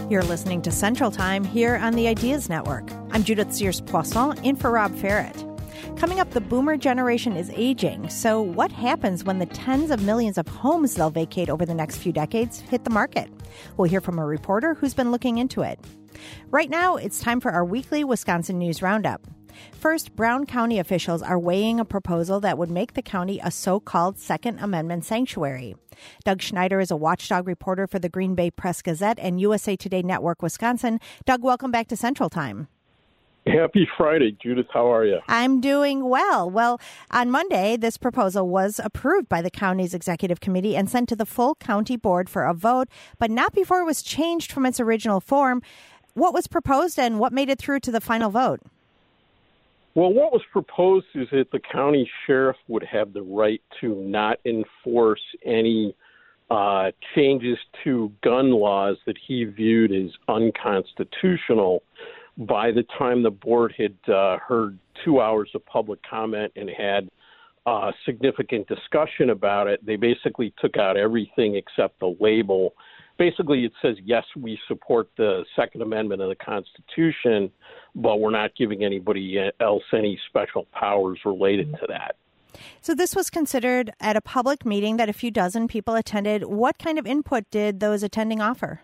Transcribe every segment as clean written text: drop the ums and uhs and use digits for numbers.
You're listening to Central Time here on the Ideas Network. I'm Judith Sears-Poisson, in for Rob Ferret. Coming up, the boomer generation is aging. So what happens when the tens of millions of homes they'll vacate over the next few decades hit the market? We'll hear from a reporter who's been looking into it. Right now, it's time for our weekly Wisconsin News Roundup. First, Brown County officials are weighing a proposal that would make the county a so-called Second Amendment sanctuary. Doug Schneider is a watchdog reporter for the Green Bay Press-Gazette and USA Today Network Wisconsin. Doug, welcome back to Central Time. Happy Friday, Judith. How are you? I'm doing well. Well, on Monday, this proposal was approved by the county's executive committee and sent to the full county board for a vote, but not before it was changed from its original form. What was proposed and what made it through to the final vote? Well, what was proposed is that the county sheriff would have the right to not enforce any changes to gun laws that he viewed as unconstitutional. By the time the board had heard 2 hours of public comment and had significant discussion about it, they basically took out everything except the label. Basically, it says, yes, we support the Second Amendment of the Constitution, but we're not giving anybody else any special powers related to that. So this was considered at a public meeting that a few dozen people attended. What kind of input did those attending offer?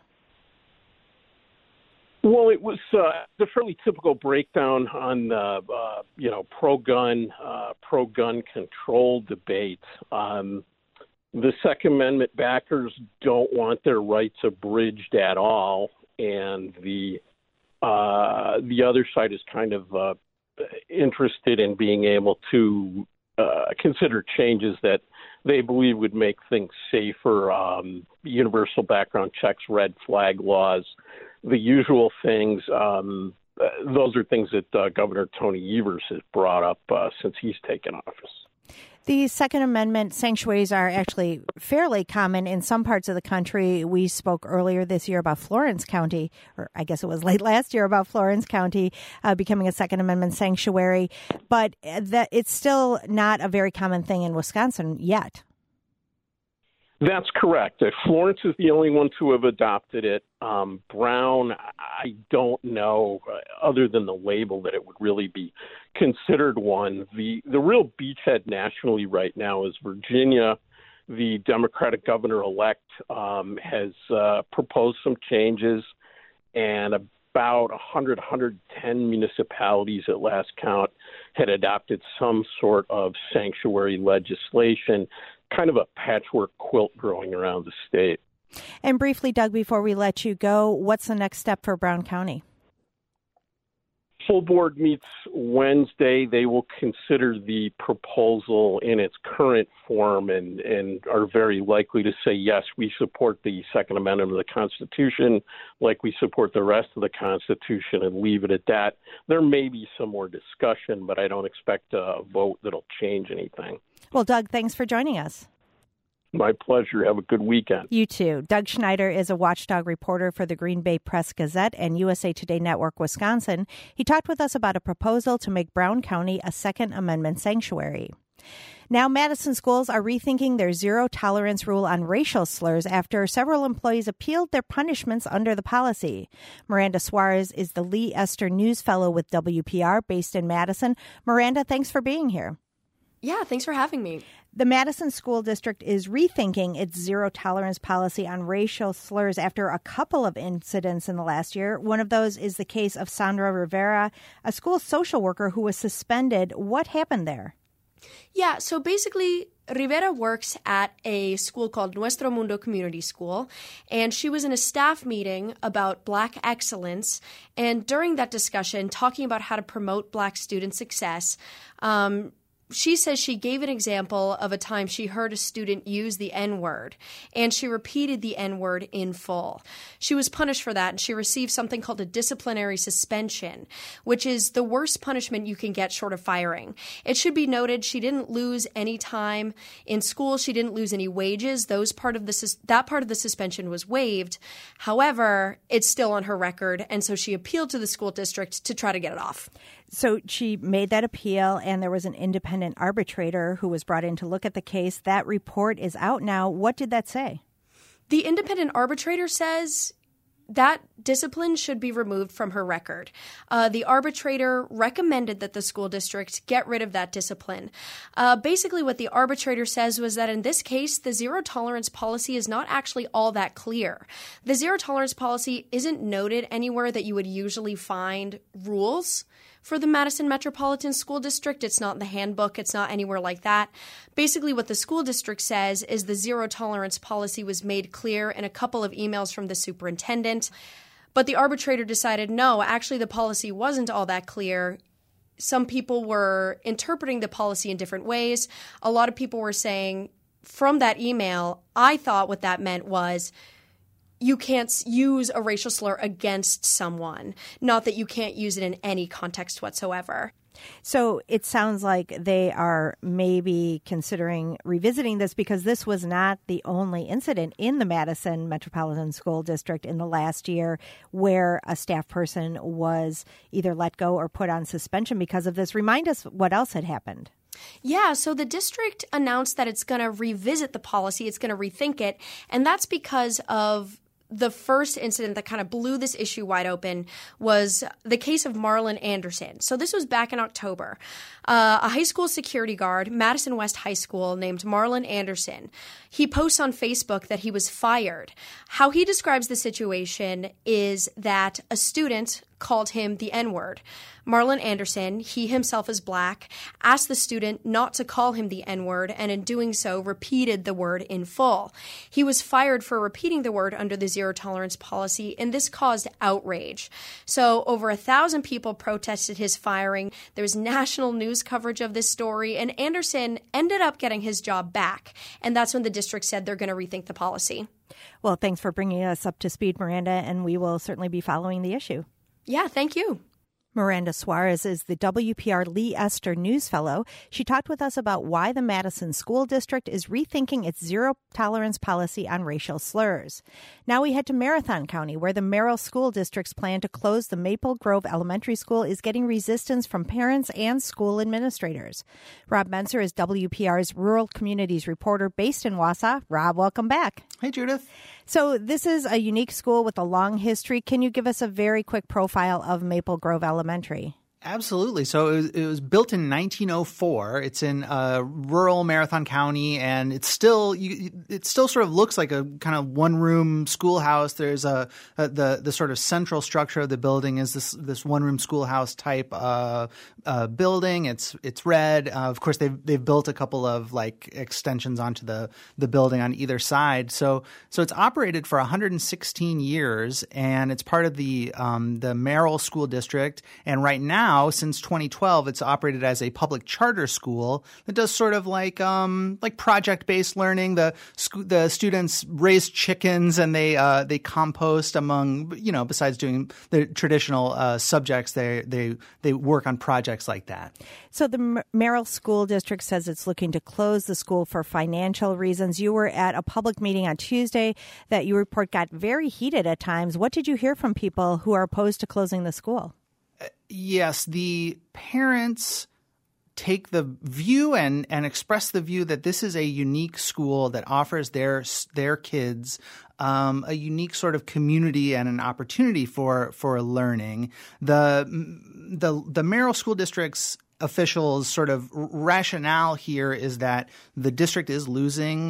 Well, it was a fairly typical breakdown on the, pro-gun control debate. The Second Amendment backers don't want their rights abridged at all, and the other side is kind of interested in being able to consider changes that they believe would make things safer, universal background checks, red flag laws, the usual things. Those are things that Governor Tony Evers has brought up since he's taken office. The Second Amendment sanctuaries are actually fairly common in some parts of the country. We spoke earlier this year about Florence County, or I guess it was late last year, about Florence County becoming a Second Amendment sanctuary. But that it's still not a very common thing in Wisconsin yet. That's correct. Florence is the only one to have adopted it. Brown, I don't know, other than the label, that it would really be considered one. The real beachhead nationally right now is Virginia. The Democratic governor-elect has proposed some changes, and about 110 municipalities at last count had adopted some sort of sanctuary legislation, kind of a patchwork quilt growing around the state. And briefly, Doug, before we let you go, what's the next step for Brown County? Full board meets Wednesday. They will consider the proposal in its current form and are very likely to say, yes, we support the Second Amendment of the Constitution, like we support the rest of the Constitution, and leave it at that. There may be some more discussion, but I don't expect a vote that'll change anything. Well, Doug, thanks for joining us. My pleasure. Have a good weekend. You too. Doug Schneider is a watchdog reporter for the Green Bay Press-Gazette and USA Today Network Wisconsin. He talked with us about a proposal to make Brown County a Second Amendment sanctuary. Now, Madison schools are rethinking their zero-tolerance rule on racial slurs after several employees appealed their punishments under the policy. Miranda Suarez is the Lee Esther News Fellow with WPR based in Madison. Miranda, thanks for being here. Yeah, thanks for having me. The Madison School District is rethinking its zero-tolerance policy on racial slurs after a couple of incidents in the last year. One of those is the case of Sandra Rivera, a school social worker who was suspended. What happened there? Yeah, so basically, Rivera works at a school called Nuestro Mundo Community School, and she was in a staff meeting about Black excellence. And during that discussion, talking about how to promote Black student success, she says she gave an example of a time she heard a student use the N-word, and she repeated the N-word in full. She was punished for that, and she received something called a disciplinary suspension, which is the worst punishment you can get short of firing. It should be noted she didn't lose any time in school. She didn't lose any wages. That part of the suspension was waived. However, it's still on her record, and so she appealed to the school district to try to get it off. So she made that appeal, and there was an independent arbitrator who was brought in to look at the case. That report is out now. What did that say? The independent arbitrator says that discipline should be removed from her record. The arbitrator recommended that the school district get rid of that discipline. Basically, what the arbitrator says was that in this case, the zero tolerance policy is not actually all that clear. The zero tolerance policy isn't noted anywhere that you would usually find rules for the Madison Metropolitan School District. It's not in the handbook. It's not anywhere like that. Basically, what the school district says is the zero tolerance policy was made clear in a couple of emails from the superintendent. But the arbitrator decided, no, actually the policy wasn't all that clear. Some people were interpreting the policy in different ways. A lot of people were saying, from that email, I thought what that meant was you can't use a racial slur against someone, not that you can't use it in any context whatsoever. So it sounds like they are maybe considering revisiting this because this was not the only incident in the Madison Metropolitan School District in the last year where a staff person was either let go or put on suspension because of this. Remind us what else had happened. Yeah, so the district announced that it's going to revisit the policy, it's going to rethink it, and that's because of the first incident that kind of blew this issue wide open was the case of Marlon Anderson. So this was back in October. A high school security guard, Madison West High School, named Marlon Anderson. He posts on Facebook that he was fired. How he describes the situation is that a student called him the N-word. Marlon Anderson, he himself is black, asked the student not to call him the N-word, and in doing so, repeated the word in full. He was fired for repeating the word under the zero tolerance policy, and this caused outrage. So over 1,000 people protested his firing. There was national news coverage of this story, and Anderson ended up getting his job back. And that's when the district said they're going to rethink the policy. Well, thanks for bringing us up to speed, Miranda, and we will certainly be following the issue. Yeah, thank you. Miranda Suarez is the WPR Lee Esther News Fellow. She talked with us about why the Madison School District is rethinking its zero tolerance policy on racial slurs. Now we head to Marathon County, where the Merrill School District's plan to close the Maple Grove Elementary School is getting resistance from parents and school administrators. Rob Menser is WPR's Rural Communities reporter based in Wausau. Rob, welcome back. Hey, Judith. So this is a unique school with a long history. Can you give us a very quick profile of Maple Grove Elementary? Absolutely. So it was built in 1904. It's in rural Marathon County, and it still sort of looks like a kind of one-room schoolhouse. There's the sort of central structure of the building is this one-room schoolhouse type building. It's red. Of course, they've built a couple of like extensions onto the building on either side. So it's operated for 116 years, and it's part of the Merrill School District. And right now, since 2012, it's operated as a public charter school that does sort of like project-based learning. The students raise chickens and they compost among, besides doing the traditional subjects, they work on projects like that. So the Merrill School District says it's looking to close the school for financial reasons. You were at a public meeting on Tuesday that you report got very heated at times. What did you hear from people who are opposed to closing the school? Yes, the parents take the view and express the view that this is a unique school that offers their kids a unique sort of community and an opportunity for learning. The Merrill School District's officials' sort of rationale here is that the district is losing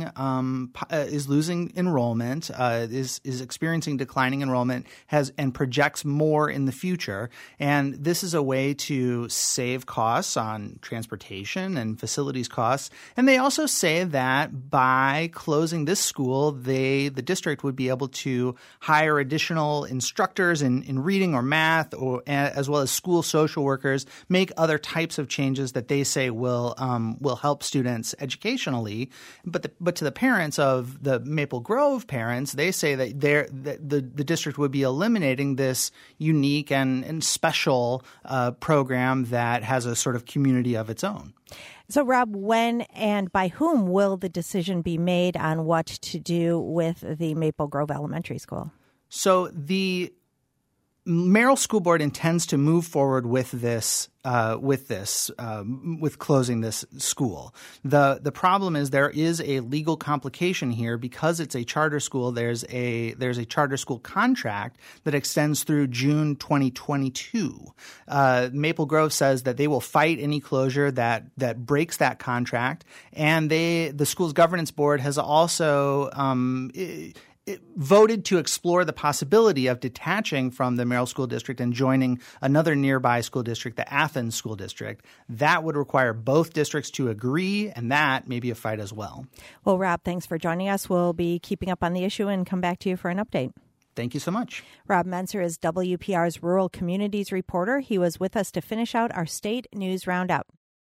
enrollment, is experiencing declining enrollment, and projects more in the future. And this is a way to save costs on transportation and facilities costs. And they also say that by closing this school, the district would be able to hire additional instructors in reading or math, as well as school social workers, make other types of changes that they say will help students educationally. But to the parents of the Maple Grove parents, they say that the district would be eliminating this unique and special program that has a sort of community of its own. So, Rob, when and by whom will the decision be made on what to do with the Maple Grove Elementary School? So the Merrill School Board intends to move forward with this, with closing this school. The problem is there is a legal complication here because it's a charter school. There's a charter school contract that extends through June 2022. Maple Grove says that they will fight any closure that breaks that contract, and the school's governance board has also it voted to explore the possibility of detaching from the Merrill School District and joining another nearby school district, the Athens School District. That would require both districts to agree, and that may be a fight as well. Well, Rob, thanks for joining us. We'll be keeping up on the issue and come back to you for an update. Thank you so much. Rob Menser is WPR's Rural Communities reporter. He was with us to finish out our state news roundup.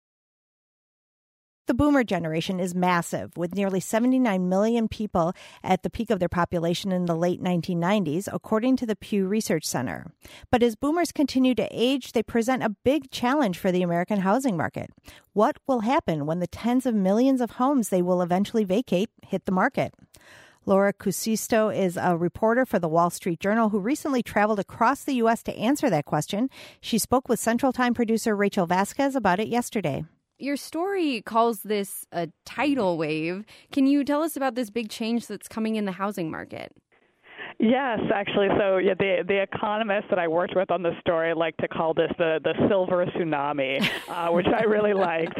The boomer generation is massive, with nearly 79 million people at the peak of their population in the late 1990s, according to the Pew Research Center. But as boomers continue to age, they present a big challenge for the American housing market. What will happen when the tens of millions of homes they will eventually vacate hit the market? Laura Cusisto is a reporter for the Wall Street Journal who recently traveled across the U.S. to answer that question. She spoke with Central Time producer Rachel Vasquez about it yesterday. Your story calls this a tidal wave. Can you tell us about this big change that's coming in the housing market? Yes, actually. So the economists that I worked with on this story like to call this the silver tsunami, which I really liked.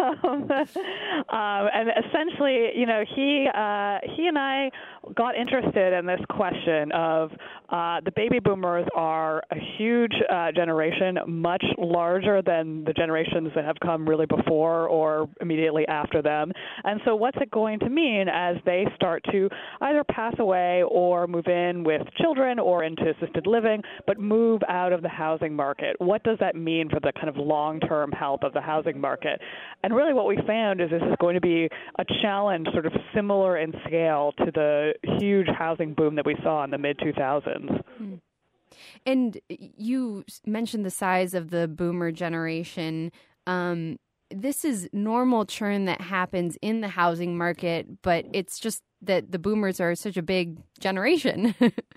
And essentially, he and I got interested in this question of the baby boomers are a huge generation, much larger than the generations that have come really before or immediately after them. And so what's it going to mean as they start to either pass away or move in with children or into assisted living, but move out of the housing market? What does that mean for the kind of long-term health of the housing market? And really what we found is this is going to be a challenge sort of similar in scale to the huge housing boom that we saw in the mid-2000s. And you mentioned the size of the boomer generation. This is normal churn that happens in the housing market, but it's just that the boomers are such a big generation.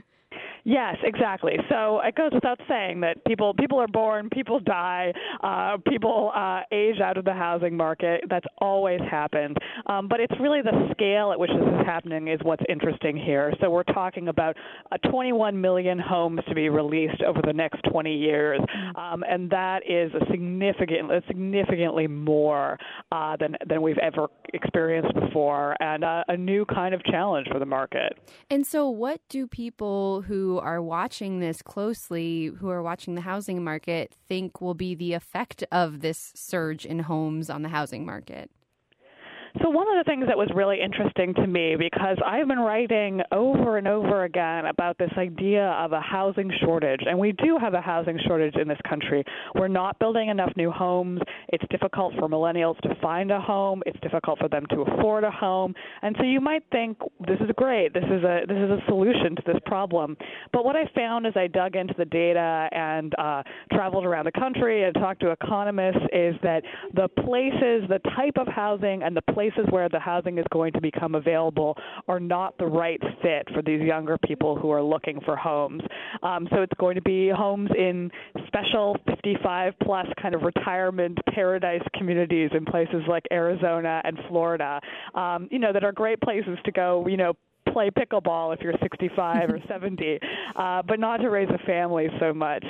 Yes, exactly. So it goes without saying that people are born, people die, people age out of the housing market. That's always happened. But it's really the scale at which this is happening is what's interesting here. So we're talking about 21 million homes to be released over the next 20 years, and that is significantly more than we've ever experienced before, and a new kind of challenge for the market. And so what do people who are watching this closely, who are watching the housing market, think will be the effect of this surge in homes on the housing market? So one of the things that was really interesting to me, because I've been writing over and over again about this idea of a housing shortage, and we do have a housing shortage in this country. We're not building enough new homes. It's difficult for millennials to find a home. It's difficult for them to afford a home. And so you might think, this is great. This is a solution to this problem. But what I found as I dug into the data and traveled around the country and talked to economists is that the places, the type of housing and the places where the housing is going to become available are not the right fit for these younger people who are looking for homes. So it's going to be homes in special 55-plus kind of retirement paradise communities in places like Arizona and Florida, that are great places to go, play pickleball if you're 65 or 70, but not to raise a family so much.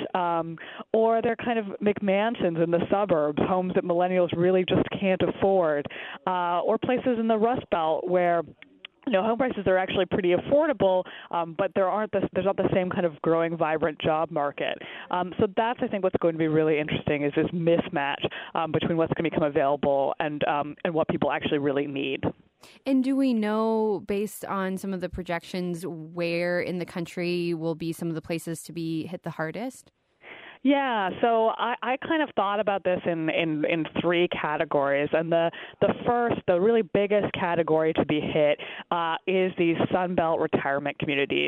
Or they're kind of McMansions in the suburbs, homes that millennials really just can't afford, or places in the Rust Belt where home prices are actually pretty affordable, but there's not the same kind of growing, vibrant job market. So that's, I think, what's going to be really interesting is this mismatch between what's going to become available and what people actually really need. And do we know, based on some of the projections, where in the country will be some of the places to be hit the hardest? Yeah, so I kind of thought about this in three categories, and the first, the really biggest category to be hit is these Sun Belt retirement communities.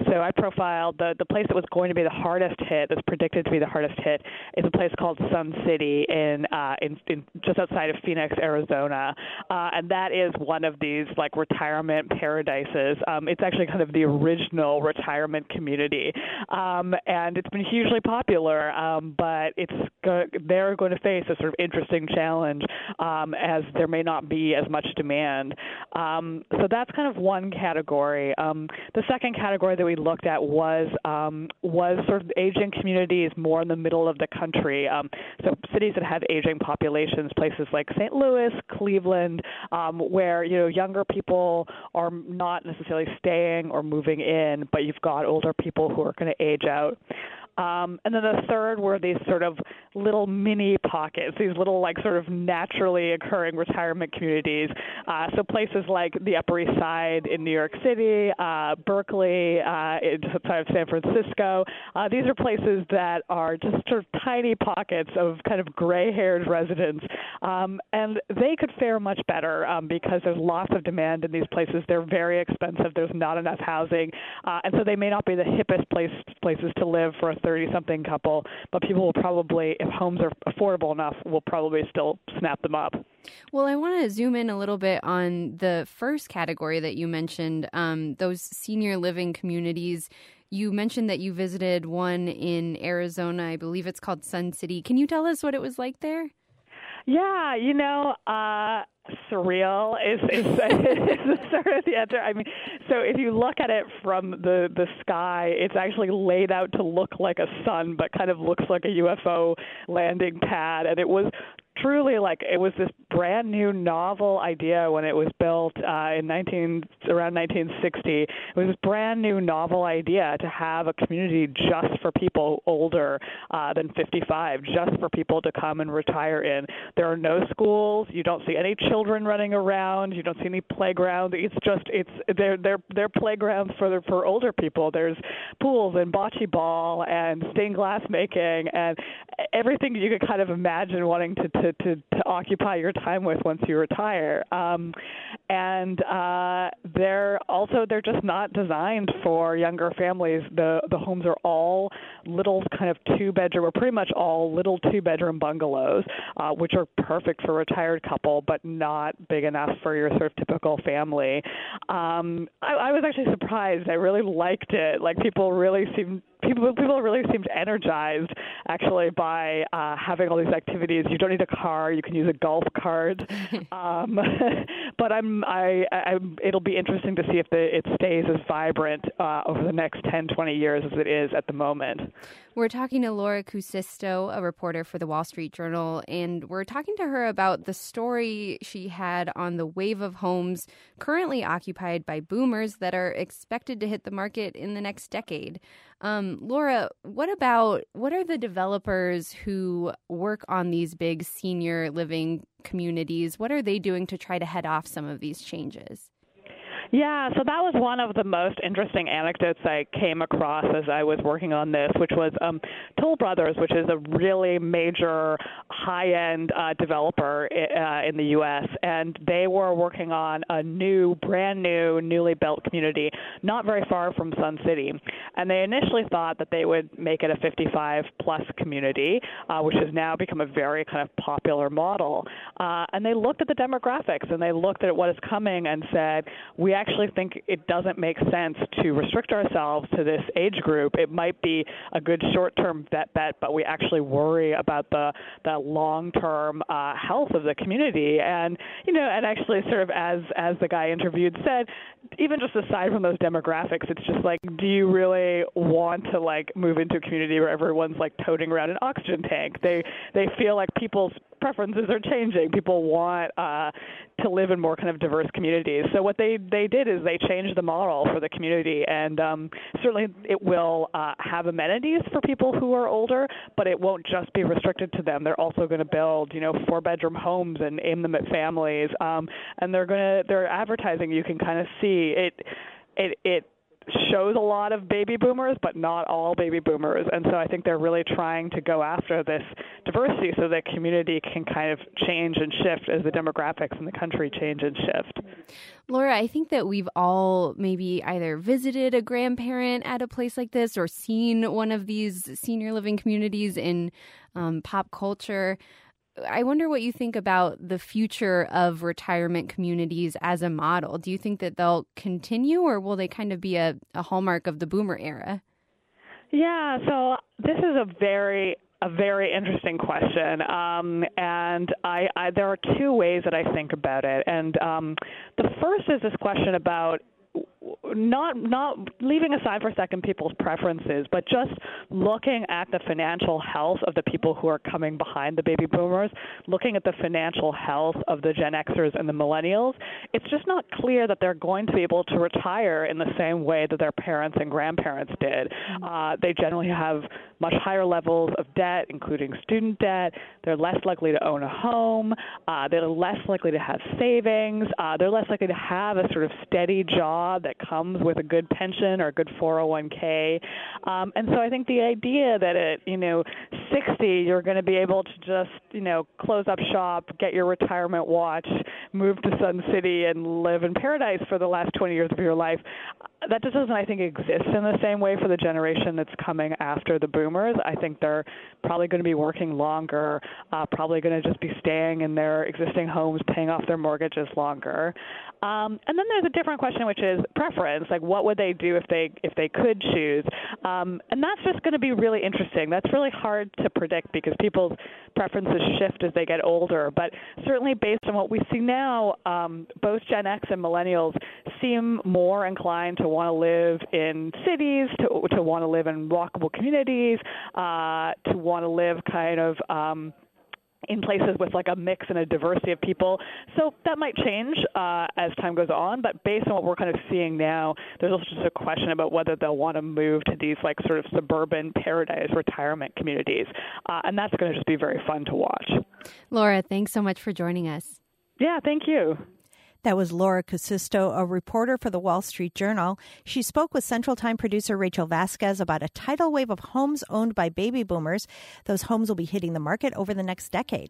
So I profiled the place that was going to be the hardest hit, that's predicted to be the hardest hit, is a place called Sun City in just outside of Phoenix, Arizona, and that is one of these like retirement paradises. It's actually kind of the original retirement community, and it's been hugely popular, but they're going to face a sort of interesting challenge as there may not be as much demand. So that's kind of one category. The second category that we looked at was sort of aging communities more in the middle of the country. So cities that have aging populations, places like St. Louis, Cleveland, where younger people are not necessarily staying or moving in, but you've got older people who are going to age out. And then the third were these sort of little mini pockets, these little like sort of naturally occurring retirement communities. So places like the Upper East Side in New York City, Berkeley, outside of San Francisco. These are places that are just sort of tiny pockets of kind of gray-haired residents. And they could fare much better because there's lots of demand in these places. They're very expensive. There's not enough housing. And so they may not be the hippest places to live for a 30-something couple, but people will probably, if homes are affordable enough, will probably still snap them up. Well, I want to zoom in a little bit on the first category that you mentioned, those senior living communities. You mentioned that you visited one in Arizona. I believe it's called Sun City. Can you tell us what it was like there? Yeah, surreal is sort of the answer. I mean, so if you look at it from the sky, it's actually laid out to look like a sun, but kind of looks like a UFO landing pad. And it was truly it was this brand new novel idea when it was built around 1960. It was this brand new novel idea to have a community just for people older than 55, just for people to come and retire in. There are no schools. You don't see any children running around. You don't see any playgrounds. They're playgrounds for older people. There's pools and bocce ball and stained glass making and everything you could kind of imagine wanting to occupy your time with once you retire. And they're just not designed for younger families. The homes are all little kind of two-bedroom, or pretty much all little two-bedroom bungalows, which are perfect for a retired couple, but not big enough for your sort of typical family. I was actually surprised. I really liked it. Like people really seemed energized actually by having all these activities. You don't need a car; you can use a golf cart. But it'll be interesting to see if it stays as vibrant over the next 10, 20 years as it is at the moment. We're talking to Laura Kuusisto, a reporter for the Wall Street Journal, and we're talking to her about the story she had on the wave of homes currently occupied by boomers that are expected to hit the market in the next decade. Laura, what are the developers who work on these big senior living communities? What are they doing to try to head off some of these changes? Yeah, so that was one of the most interesting anecdotes I came across as I was working on this, which was Toll Brothers, which is a really major high-end developer in the U.S., and they were working on a brand new, newly built community not very far from Sun City. And they initially thought that they would make it a 55-plus community, which has now become a very kind of popular model. And they looked at the demographics, and they looked at what is coming and said, we actually think it doesn't make sense to restrict ourselves to this age group. It might be a good short-term bet, but we actually worry about the long-term health of the community. And and actually, sort of as the guy interviewed said, even just aside from those demographics, it's just like, do you really want to move into a community where everyone's toting around an oxygen tank? They feel like people's preferences are changing. People want to live in more kind of diverse communities. So what they did is they changed the model for the community, and certainly it will have amenities for people who are older, but it won't just be restricted to them. They're also going to build, 4-bedroom homes and aim them at families, and they're advertising. You can kind of see it shows a lot of baby boomers, but not all baby boomers. And so I think they're really trying to go after this diversity so that community can kind of change and shift as the demographics in the country change and shift. Laura, I think that we've all maybe either visited a grandparent at a place like this or seen one of these senior living communities in pop culture. I wonder what you think about the future of retirement communities as a model. Do you think that they'll continue, or will they kind of be a hallmark of the boomer era? Yeah, so this is a very interesting question, and there are two ways that I think about it. And the first is this question about not leaving aside for a second people's preferences, but just looking at the financial health of the people who are coming behind the baby boomers, looking at the financial health of the Gen Xers and the millennials. It's just not clear that they're going to be able to retire in the same way that their parents and grandparents did. They generally have much higher levels of debt, including student debt. They're less likely to own a home. They're less likely to have savings. They're less likely to have a sort of steady job that comes with a good pension or a good 401k. And so I think the idea that at 60 you're going to be able to just close up shop, get your retirement watch, move to Sun City, and live in paradise for the last 20 years of your life, that just doesn't, I think, exist in the same way for the generation that's coming after the boomers. I think they're probably going to be working longer, probably going to just be staying in their existing homes, paying off their mortgages longer. And then there's a different question, which is preference. Like, what would they do if they could choose? And that's just going to be really interesting. That's really hard to predict because people's preferences shift as they get older. But certainly based on what we see now, both Gen X and millennials seem more inclined to want to live in cities, to want to live in walkable communities, to want to live kind of in places with like a mix and a diversity of people. So that might change as time goes on, but based on what we're kind of seeing now, there's also just a question about whether they'll want to move to these like sort of suburban paradise retirement communities. And that's going to just be very fun to watch. Laura, thanks so much for joining us. Yeah, thank you. That was Laura Kusisto, a reporter for the Wall Street Journal. She spoke with Central Time producer Rachel Vasquez about a tidal wave of homes owned by baby boomers. Those homes will be hitting the market over the next decade.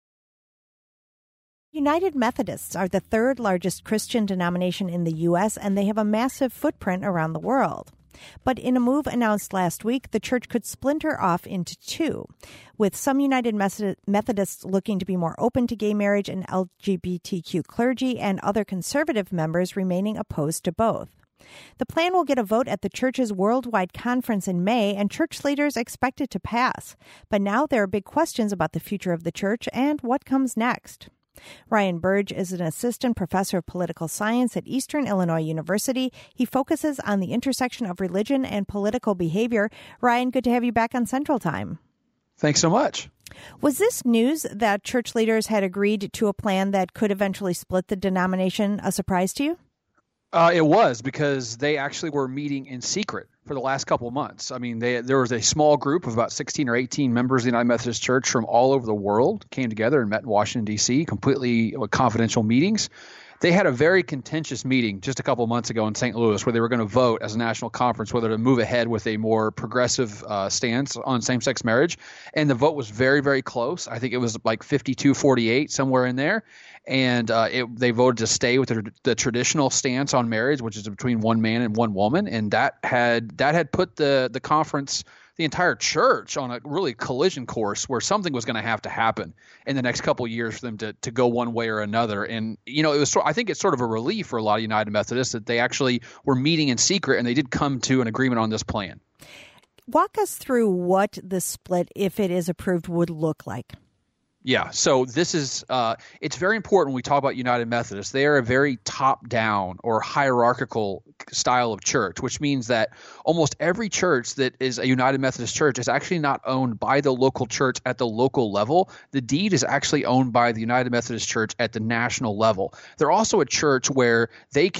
United Methodists are the third largest Christian denomination in the U.S., and they have a massive footprint around the world. But in a move announced last week, the church could splinter off into two, with some United Methodists looking to be more open to gay marriage and LGBTQ clergy, and other conservative members remaining opposed to both. The plan will get a vote at the church's worldwide conference in May, and church leaders expect it to pass. But now there are big questions about the future of the church and what comes next. Ryan Burge is an assistant professor of political science at Eastern Illinois University. He focuses on the intersection of religion and political behavior. Ryan, good to have you back on Central Time. Thanks so much. Was this news that church leaders had agreed to a plan that could eventually split the denomination a surprise to you? It was, because they actually were meeting in secret for the last couple of months. I mean, there was a small group of about 16 or 18 members of the United Methodist Church from all over the world came together and met in Washington, D.C., completely confidential meetings. They had a very contentious meeting just a couple of months ago in St. Louis where they were going to vote as a national conference whether to move ahead with a more progressive stance on same-sex marriage. And the vote was very, very close. I think it was like 52-48, somewhere in there. And they voted to stay with the traditional stance on marriage, which is between one man and one woman. And that had put the conference, the entire church, on a really collision course where something was going to have to happen in the next couple of years for them to go one way or another. And, it was, I think it's sort of a relief for a lot of United Methodists that they actually were meeting in secret and they did come to an agreement on this plan. Walk us through what the split, if it is approved, would look like. Yeah, so this is it's very important when we talk about United Methodists. They are a very top-down or hierarchical style of church, which means that almost every church that is a United Methodist church is actually not owned by the local church at the local level. The deed is actually owned by the United Methodist Church at the national level. They're also a church where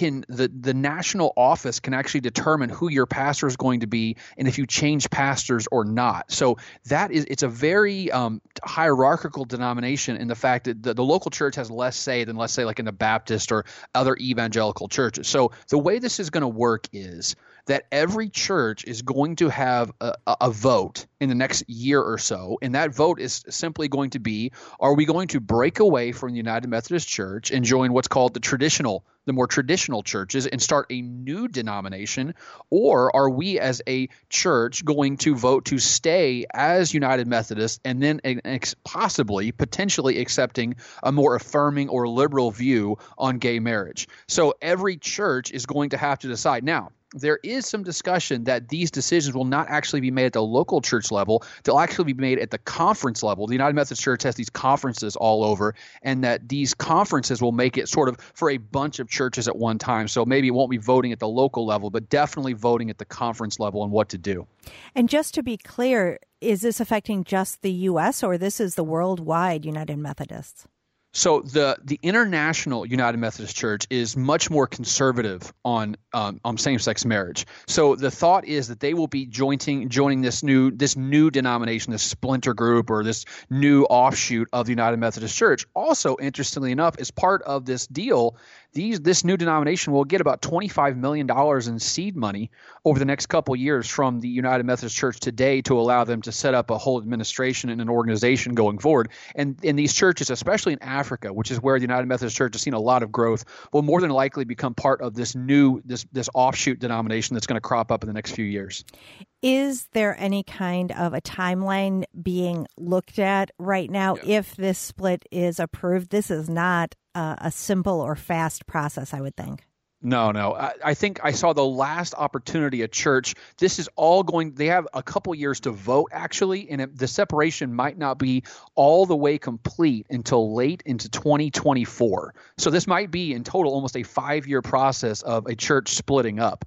the national office can actually determine who your pastor is going to be and if you change pastors or not. So it's a very hierarchical denomination in the fact that the local church has less say than, let's say, like in the Baptist or other evangelical churches. So the way this is going to work is that every church is going to have a vote in the next year or so. And that vote is simply going to be, are we going to break away from the United Methodist Church and join what's called the more traditional churches and start a new denomination? Or are we as a church going to vote to stay as United Methodist and then potentially accepting a more affirming or liberal view on gay marriage? So every church is going to have to decide. Now, there is some discussion that these decisions will not actually be made at the local church level. They'll actually be made at the conference level. The United Methodist Church has these conferences all over, and that these conferences will make it sort of for a bunch of churches at one time. So maybe it won't be voting at the local level, but definitely voting at the conference level on what to do. And just to be clear, is this affecting just the U.S. or this is the worldwide United Methodists? So the International United Methodist Church is much more conservative on same-sex marriage. So the thought is that they will be joining this new denomination, this splinter group, or this new offshoot of the United Methodist Church. Also, interestingly enough, as part of this deal, this new denomination will get about $25 million in seed money over the next couple of years from the United Methodist Church today to allow them to set up a whole administration and an organization going forward. And in these churches, especially in Africa, which is where the United Methodist Church has seen a lot of growth, will more than likely become part of this offshoot denomination that's going to crop up in the next few years. Is there any kind of a timeline being looked at right now if this split is approved? This is not a simple or fast process, I would think. No. I think I saw the last opportunity at church. This is all they have a couple years to vote, actually, and the separation might not be all the way complete until late into 2024. So this might be in total almost a 5-year process of a church splitting up.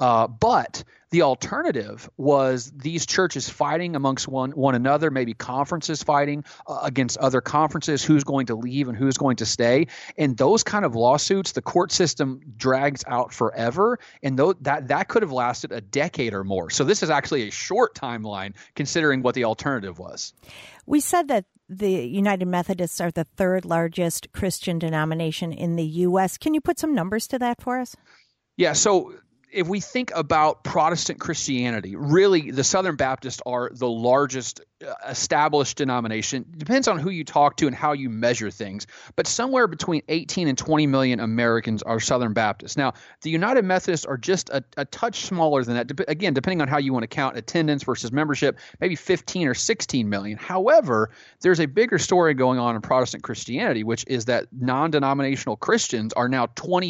But the alternative was these churches fighting amongst one another, maybe conferences fighting against other conferences, who's going to leave and who's going to stay. And those kind of lawsuits, the court system drags out forever, and that could have lasted a decade or more. So this is actually a short timeline considering what the alternative was. We said that the United Methodists are the third largest Christian denomination in the U.S. Can you put some numbers to that for us? Yeah, so if we think about Protestant Christianity, really the Southern Baptists are the largest established denomination. Depends on who you talk to and how you measure things, but somewhere between 18 and 20 million Americans are Southern Baptists. Now, the United Methodists are just a touch smaller than that. Again, depending on how you want to count attendance versus membership, maybe 15 or 16 million. However, there's a bigger story going on in Protestant Christianity, which is that non-denominational Christians are now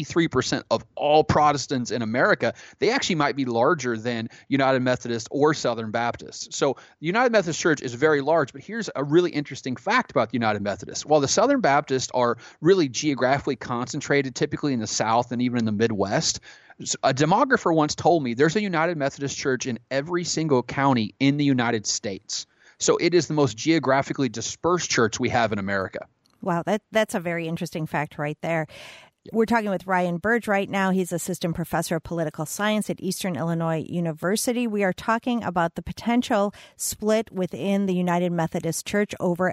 23% of all Protestants in America. They actually might be larger than United Methodist or Southern Baptists. So the United Methodist Church is very large, but here's a really interesting fact about the United Methodists. While the Southern Baptists are really geographically concentrated, typically in the South and even in the Midwest, a demographer once told me there's a United Methodist Church in every single county in the United States. So it is the most geographically dispersed church we have in America. Wow, that's a very interesting fact right there. We're talking with Ryan Burge right now. He's assistant professor of political science at Eastern Illinois University. We are talking about the potential split within the United Methodist Church over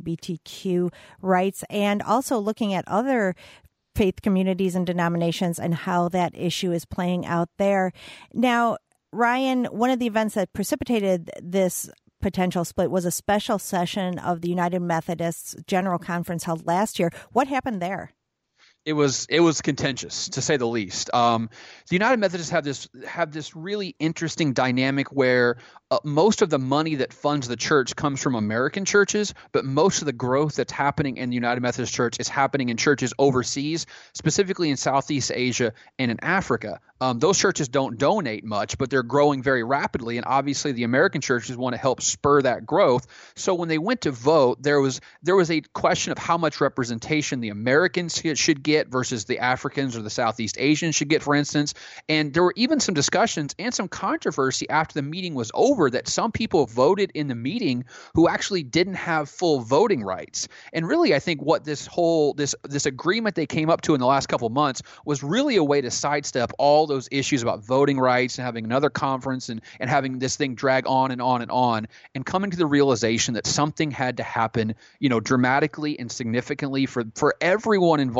LGBTQ rights, and also looking at other faith communities and denominations and how that issue is playing out there. Now, Ryan, one of the events that precipitated this potential split was a special session of the United Methodists General Conference held last year. What happened there? It was contentious, to say the least. The United Methodists have this really interesting dynamic where most of the money that funds the church comes from American churches, but most of the growth that's happening in the United Methodist Church is happening in churches overseas, specifically in Southeast Asia and in Africa. Those churches don't donate much, but they're growing very rapidly, and obviously the American churches want to help spur that growth. So when they went to vote, there was a question of how much representation the Americans should get versus the Africans or the Southeast Asians should get, for instance. And there were even some discussions and some controversy after the meeting was over that some people voted in the meeting who actually didn't have full voting rights. And really, I think what this agreement they came up to in the last couple of months was really a way to sidestep all those issues about voting rights and having another conference and having this thing drag on and on and on, and coming to the realization that something had to happen, dramatically and significantly for everyone involved in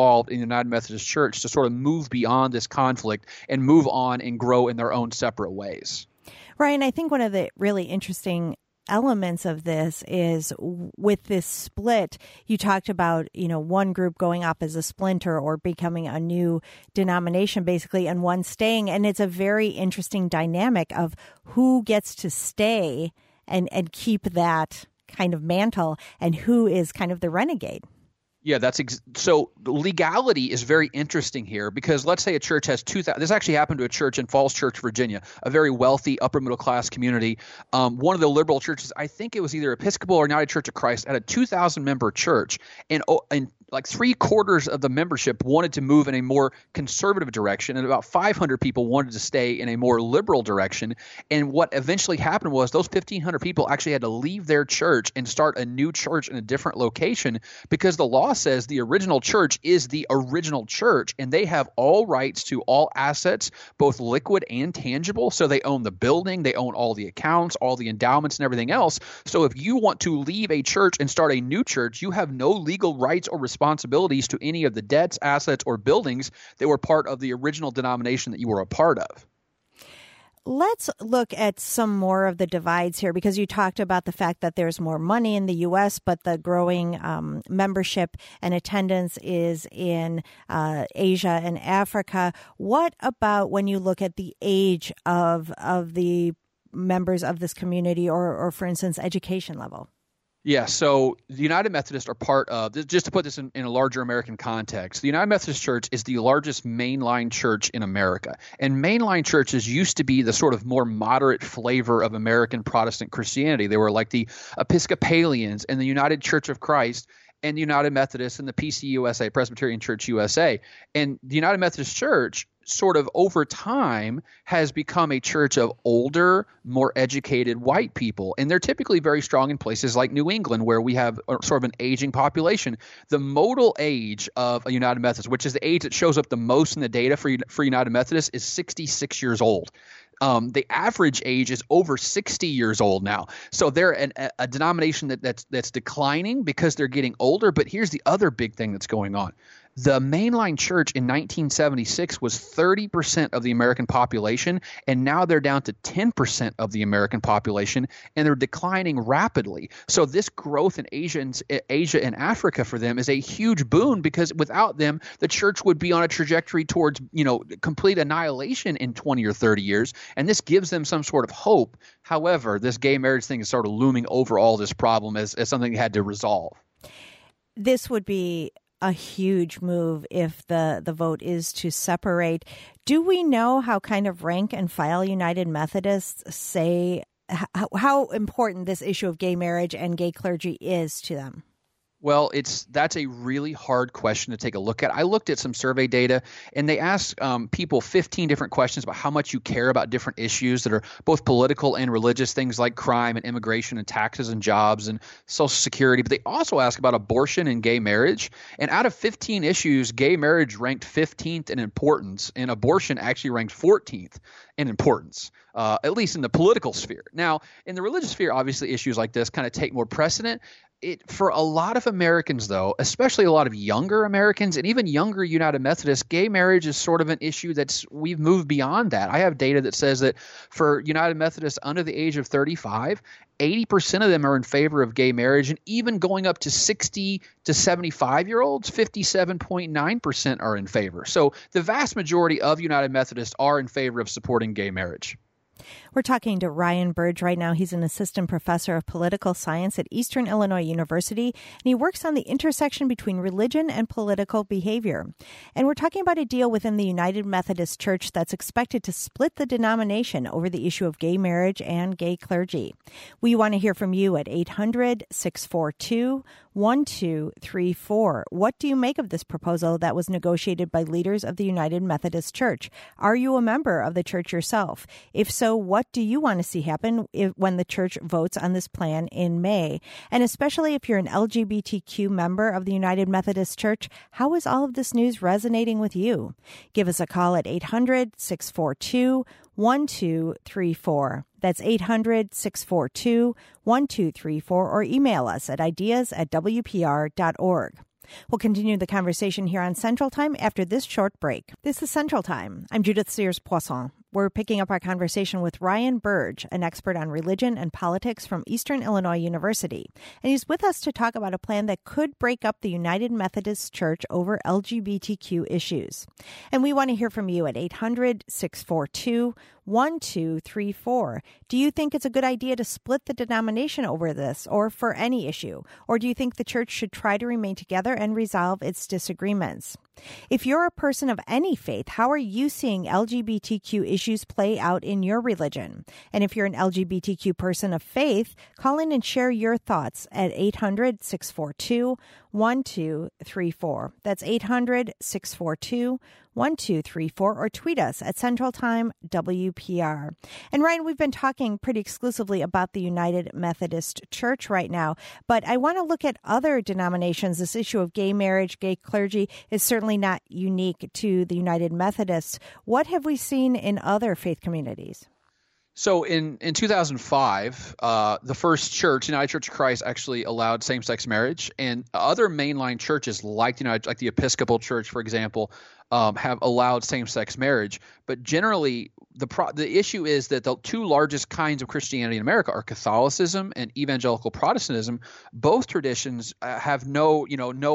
the United Methodist Church to sort of move beyond this conflict and move on and grow in their own separate ways. Ryan, I think one of the really interesting elements of this is with this split, you talked about, one group going off as a splinter or becoming a new denomination, basically, and one staying. And it's a very interesting dynamic of who gets to stay and keep that kind of mantle and who is kind of the renegade. Yeah, so legality is very interesting here because let's say a church has 2,000. This actually happened to a church in Falls Church, Virginia, a very wealthy upper middle class community. One of the liberal churches, I think it was either Episcopal or United Church of Christ, had a 2,000 member church, and like 3/4 of the membership wanted to move in a more conservative direction, and about 500 people wanted to stay in a more liberal direction. And what eventually happened was those 1,500 people actually had to leave their church and start a new church in a different location because the law says the original church is the original church, and they have all rights to all assets, both liquid and tangible. So they own the building, they own all the accounts, all the endowments, and everything else. So if you want to leave a church and start a new church, you have no legal rights or responsibilities to any of the debts, assets, or buildings that were part of the original denomination that you were a part of. Let's look at some more of the divides here, because you talked about the fact that there's more money in the U.S., but the growing membership and attendance is in Asia and Africa. What about when you look at the age of the members of this community or for instance, education level? Yeah, so the United Methodists are part of, just to put this in a larger American context, the United Methodist Church is the largest mainline church in America. And mainline churches used to be the sort of more moderate flavor of American Protestant Christianity. They were like the Episcopalians and the United Church of Christ and the United Methodists and the PCUSA, Presbyterian Church USA. And the United Methodist Church sort of over time has become a church of older, more educated white people. And they're typically very strong in places like New England, where we have sort of an aging population. The modal age of a United Methodist, which is the age that shows up the most in the data for United Methodists, is 66 years old. The average age is over 60 years old now. So they're a denomination that's declining because they're getting older. But here's the other big thing that's going on. The mainline church in 1976 was 30% of the American population, and now they're down to 10% of the American population, and they're declining rapidly. So this growth in Asia and Africa for them is a huge boon, because without them, the church would be on a trajectory towards, complete annihilation in 20 or 30 years, and this gives them some sort of hope. However, this gay marriage thing is sort of looming over all this problem as something they had to resolve. This would be a huge move if the vote is to separate. Do we know how kind of rank and file United Methodists say how important this issue of gay marriage and gay clergy is to them? Well, that's a really hard question to take a look at. I looked at some survey data, and they asked people 15 different questions about how much you care about different issues that are both political and religious, things like crime and immigration and taxes and jobs and Social Security. But they also asked about abortion and gay marriage. And out of 15 issues, gay marriage ranked 15th in importance, and abortion actually ranked 14th in importance, at least in the political sphere. Now, in the religious sphere, obviously issues like this kind of take more precedent. For a lot of Americans, though, especially a lot of younger Americans and even younger United Methodists, gay marriage is sort of an issue we've moved beyond that. I have data that says that for United Methodists under the age of 35, 80% of them are in favor of gay marriage, and even going up to 60 to 75-year-olds, 57.9% are in favor. So the vast majority of United Methodists are in favor of supporting gay marriage. We're talking to Ryan Burge right now. He's an assistant professor of political science at Eastern Illinois University, and he works on the intersection between religion and political behavior. And we're talking about a deal within the United Methodist Church that's expected to split the denomination over the issue of gay marriage and gay clergy. We want to hear from you at 800-642-1234. What do you make of this proposal that was negotiated by leaders of the United Methodist Church? Are you a member of the church yourself? If so, what do you want to see happen when the church votes on this plan in May? And especially if you're an LGBTQ member of the United Methodist Church, how is all of this news resonating with you? Give us a call at 800-642-1234. That's 800-642-1234, or email us at ideas@wpr.org. We'll continue the conversation here on Central Time after this short break. This is Central Time. I'm Judith Sears-Poisson. We're picking up our conversation with Ryan Burge, an expert on religion and politics from Eastern Illinois University. And he's with us to talk about a plan that could break up the United Methodist Church over LGBTQ issues. And we want to hear from you at 800-642-1234. Do you think it's a good idea to split the denomination over this or for any issue? Or do you think the church should try to remain together and resolve its disagreements? If you're a person of any faith, how are you seeing LGBTQ issues play out in your religion? And if you're an LGBTQ person of faith, call in and share your thoughts at 800-642-1234. That's 800-642-1234, or tweet us at Central Time WPR. And Ryan, we've been talking pretty exclusively about the United Methodist Church right now, but I want to look at other denominations. This issue of gay marriage, gay clergy is certainly not unique to the United Methodists. What have we seen in other faith communities? So in 2005, the first church, United Church of Christ, actually allowed same-sex marriage, and other mainline churches like the Episcopal Church, for example, have allowed same-sex marriage. But generally, the issue is that the two largest kinds of Christianity in America are Catholicism and evangelical Protestantism. Both traditions have no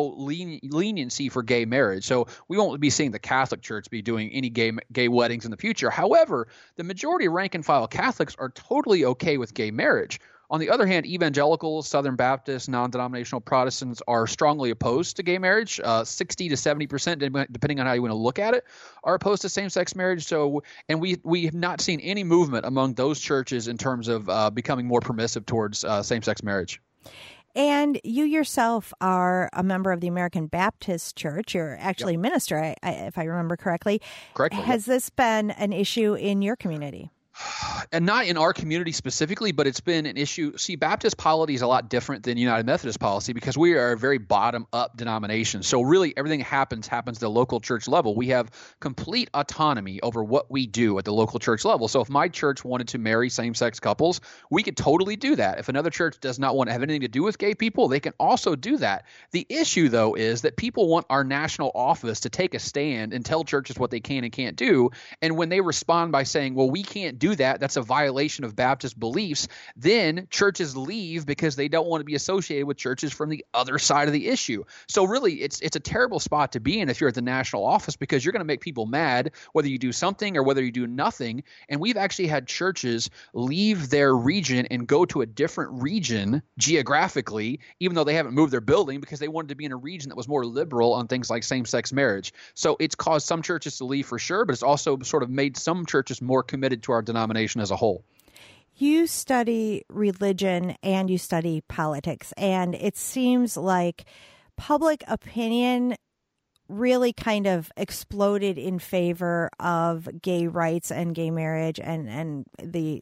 leniency for gay marriage. So we won't be seeing the Catholic Church be doing any gay weddings in the future. However, the majority of rank and file Catholics are totally okay with gay marriage. On the other hand, evangelicals, Southern Baptists, non-denominational Protestants are strongly opposed to gay marriage. 60 to 70%, depending on how you want to look at it, are opposed to same-sex marriage. So, and we have not seen any movement among those churches in terms of becoming more permissive towards same-sex marriage. And you yourself are a member of the American Baptist Church. You're actually a minister, if I remember correctly. Correctly. Has this been an issue in your community? And not in our community specifically, but it's been an issue. See, Baptist polity is a lot different than United Methodist policy because we are a very bottom-up denomination. So really everything happens at the local church level. We have complete autonomy over what we do at the local church level. So if my church wanted to marry same-sex couples, we could totally do that. If another church does not want to have anything to do with gay people, they can also do that. The issue, though, is that people want our national office to take a stand and tell churches what they can and can't do. And when they respond by saying, well, we can't do that, that's a violation of Baptist beliefs, then churches leave because they don't want to be associated with churches from the other side of the issue. So really, it's a terrible spot to be in if you're at the national office because you're going to make people mad whether you do something or whether you do nothing. And we've actually had churches leave their region and go to a different region geographically, even though they haven't moved their building, because they wanted to be in a region that was more liberal on things like same-sex marriage. So it's caused some churches to leave for sure, but it's also sort of made some churches more committed to our denomination as a whole. You study religion and you study politics, and it seems like public opinion really kind of exploded in favor of gay rights and gay marriage and the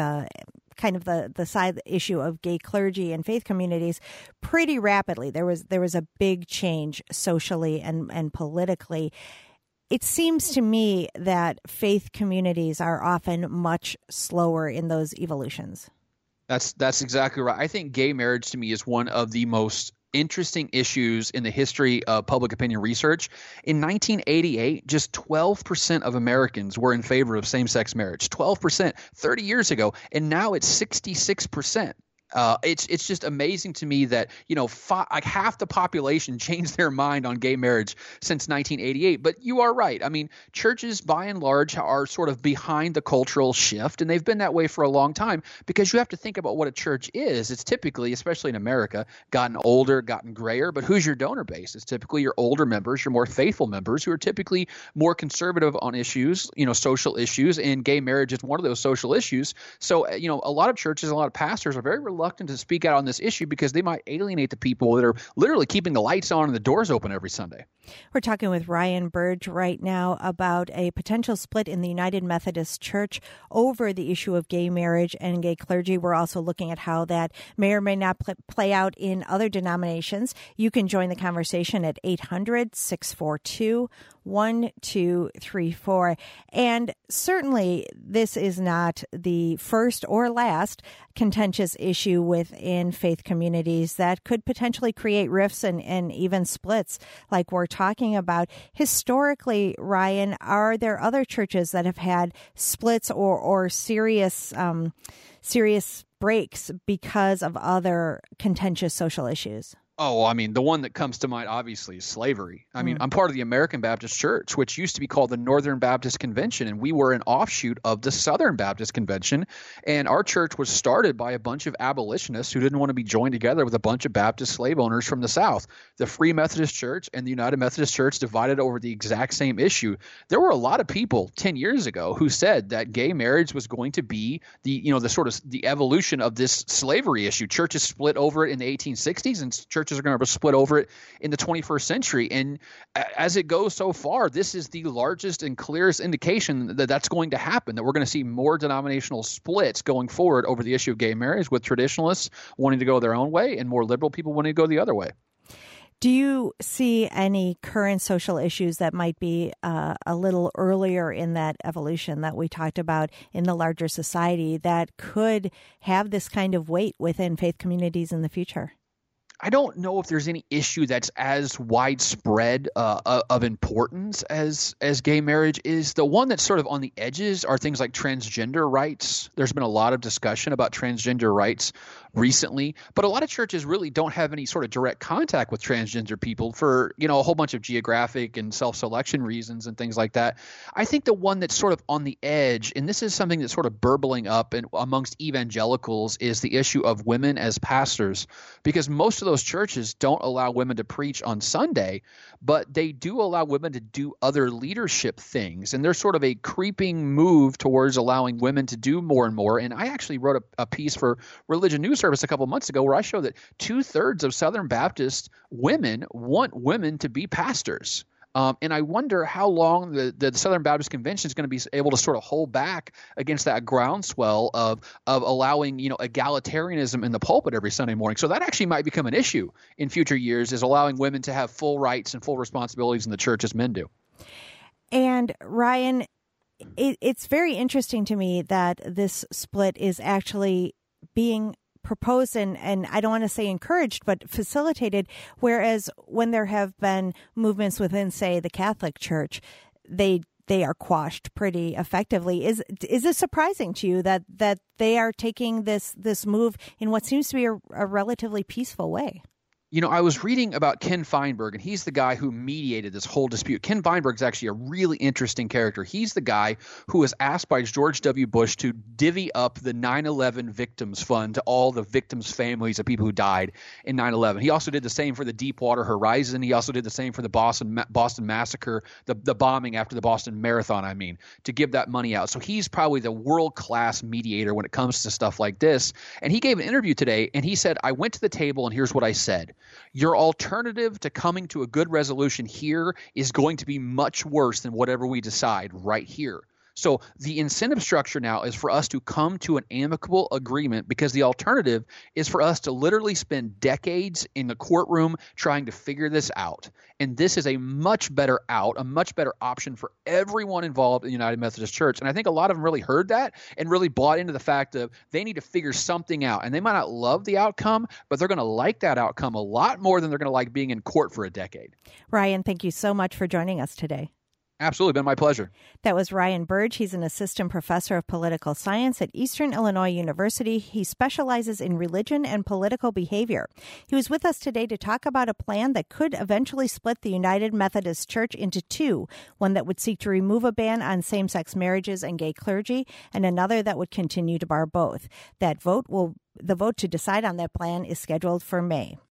kind of the side issue of gay clergy and faith communities pretty rapidly. There was a big change socially and politically. It seems to me that faith communities are often much slower in those evolutions. That's exactly right. I think gay marriage to me is one of the most interesting issues in the history of public opinion research. In 1988, just 12% of Americans were in favor of same-sex marriage. 12%, 30 years ago, and now it's 66%. It's just amazing to me that, like half the population changed their mind on gay marriage since 1988. But you are right. I mean, churches by and large are sort of behind the cultural shift, and they've been that way for a long time because you have to think about what a church is. It's typically, especially in America, gotten older, gotten grayer. But who's your donor base? It's typically your older members, your more faithful members who are typically more conservative on issues, social issues, and gay marriage is one of those social issues. So, a lot of churches, a lot of pastors are very reluctant to speak out on this issue because they might alienate the people that are literally keeping the lights on and the doors open every Sunday. We're talking with Ryan Burge right now about a potential split in the United Methodist Church over the issue of gay marriage and gay clergy. We're also looking at how that may or may not play out in other denominations. You can join the conversation at 800-642-1234. And certainly this is not the first or last contentious issue issue within faith communities that could potentially create rifts and even splits like we're talking about. Historically, Ryan, are there other churches that have had splits or serious breaks because of other contentious social issues? Oh, I mean, the one that comes to mind, obviously, is slavery. I mean, I'm part of the American Baptist Church, which used to be called the Northern Baptist Convention, and we were an offshoot of the Southern Baptist Convention. And our church was started by a bunch of abolitionists who didn't want to be joined together with a bunch of Baptist slave owners from the South. The Free Methodist Church and the United Methodist Church divided over the exact same issue. There were a lot of people 10 years ago who said that gay marriage was going to be the evolution of this slavery issue. Churches split over it in the 1860s, and churches are going to split over it in the 21st century. And as it goes so far, this is the largest and clearest indication that that's going to happen, that we're going to see more denominational splits going forward over the issue of gay marriage, with traditionalists wanting to go their own way and more liberal people wanting to go the other way. Do you see any current social issues that might be a little earlier in that evolution that we talked about in the larger society that could have this kind of weight within faith communities in the future? I don't know if there's any issue that's as widespread of importance as gay marriage is. The one that's sort of on the edges are things like transgender rights. There's been a lot of discussion about transgender rights recently, but a lot of churches really don't have any sort of direct contact with transgender people for, a whole bunch of geographic and self-selection reasons and things like that. I think the one that's sort of on the edge, and this is something that's sort of burbling up amongst evangelicals, is the issue of women as pastors, because most of those churches don't allow women to preach on Sunday, but they do allow women to do other leadership things. And there's sort of a creeping move towards allowing women to do more and more. And I actually wrote a piece for Religion News Service a couple of months ago where I show that 2/3 of Southern Baptist women want women to be pastors. And I wonder how long the Southern Baptist Convention is going to be able to sort of hold back against that groundswell of allowing, egalitarianism in the pulpit every Sunday morning. So that actually might become an issue in future years, is allowing women to have full rights and full responsibilities in the church as men do. And Ryan, it's very interesting to me that this split is actually being proposed and I don't want to say encouraged, but facilitated, whereas when there have been movements within, say, the Catholic Church, they are quashed pretty effectively. Is this surprising to you that they are taking this move in what seems to be a relatively peaceful way? I was reading about Ken Feinberg, and he's the guy who mediated this whole dispute. Ken Feinberg is actually a really interesting character. He's the guy who was asked by George W. Bush to divvy up the 9/11 Victims Fund to all the victims' families of people who died in 9/11. He also did the same for the Deepwater Horizon. He also did the same for the Boston Massacre, the bombing after the Boston Marathon, to give that money out. So he's probably the world-class mediator when it comes to stuff like this. And he gave an interview today, and he said, I went to the table, and here's what I said. Your alternative to coming to a good resolution here is going to be much worse than whatever we decide right here. So the incentive structure now is for us to come to an amicable agreement, because the alternative is for us to literally spend decades in the courtroom trying to figure this out. And this is a much better out, a much better option for everyone involved in the United Methodist Church. And I think a lot of them really heard that and really bought into the fact of they need to figure something out. And they might not love the outcome, but they're going to like that outcome a lot more than they're going to like being in court for a decade. Ryan, thank you so much for joining us today. Absolutely, been my pleasure. That was Ryan Burge. He's an assistant professor of political science at Eastern Illinois University. He specializes in religion and political behavior. He was with us today to talk about a plan that could eventually split the United Methodist Church into two, one that would seek to remove a ban on same-sex marriages and gay clergy, and another that would continue to bar both. The vote to decide on that plan is scheduled for May.